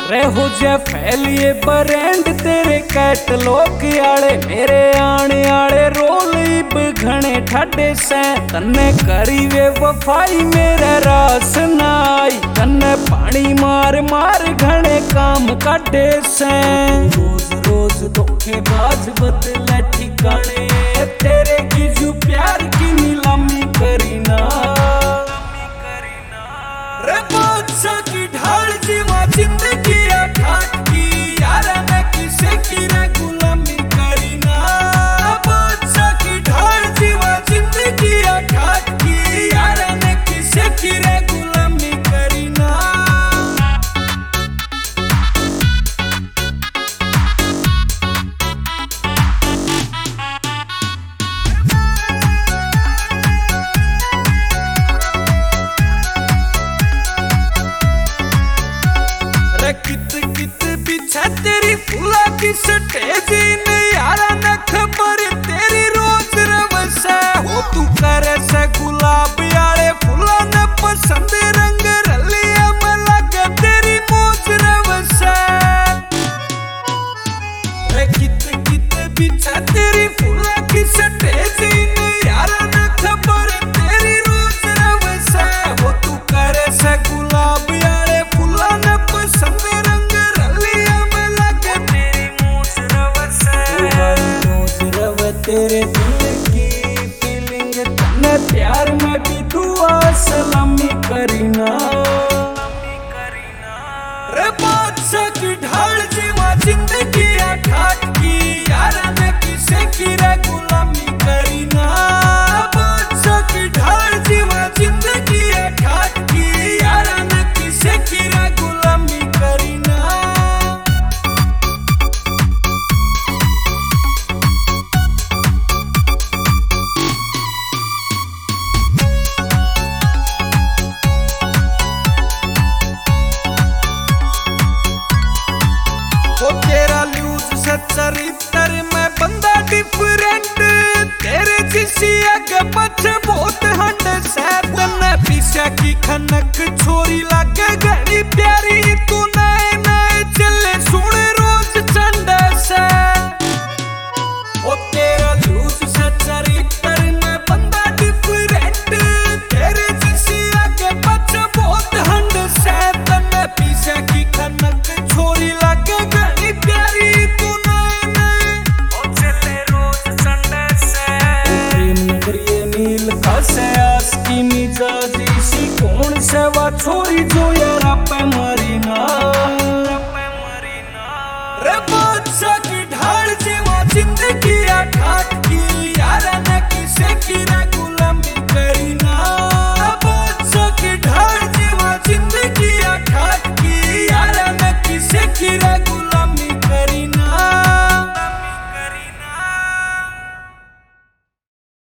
रे हो जा फैलिए ब्रांड तेरे कैटलॉग आले मेरे आने आले रोल इब घने ठाडे से तन्ने करी वे वफाई मेरे रास नाई तन्ने पानी मार मार घने काम काटे से रोज रोज धोखेबाज बदले ठिकाने तेरे की जो प्यार की नीलामी करी ना रे बादशाह की ढाल जीवा जिंदगी ठाट की यार मैं किसे की रे गुलामी करी ना बादशाह की ढाल जीवा जिंदगी ठाट की यार मैं किसे की रे गुलामी करी ना कित कित पीछे तेरी फूला की स्टेज इन यारा न खबर तेरी रोज रवसा हो तू करे से गुलाब यारे फूला न पसंद रंग रलिया में लगे तेरी मौज रवसा कित कित पीछे तेरी फूला की स्टेज इन यारा न खबर तेरी रोज रवसा हो तू करे से गुलाब यारे फूला न पसंद तेरे दिल की फीलिंग तन्ने प्यार में भी दुआ सलामी करीना रे बादशाह की ढाल जीवा जिंदगी ठाट की यार मैं किसे की रे गुलामी करीना बादशाह की ढाल जीवा जिंदगी ठाट की यार मैं किसे की रे गुलामी करीना तेरा लूज से चरित्र में बंदा डिफरेंट तेरे जिसी आगे पीछे बहुत हंड से तन्ने पीछे की खनक छोरी लागे घनी प्यारी तू नए नए चले सुन रोज चंड से ओ तेरा लूज से चरित्र में बंदा डिफरेंट तेरे जिसी आगे पीछे बहुत हंड से तन्ने पीछे की खनक छोरी लागे प्यारी तू नए नए ओ चले रोज संडे से प्रेम नगरी नील खासे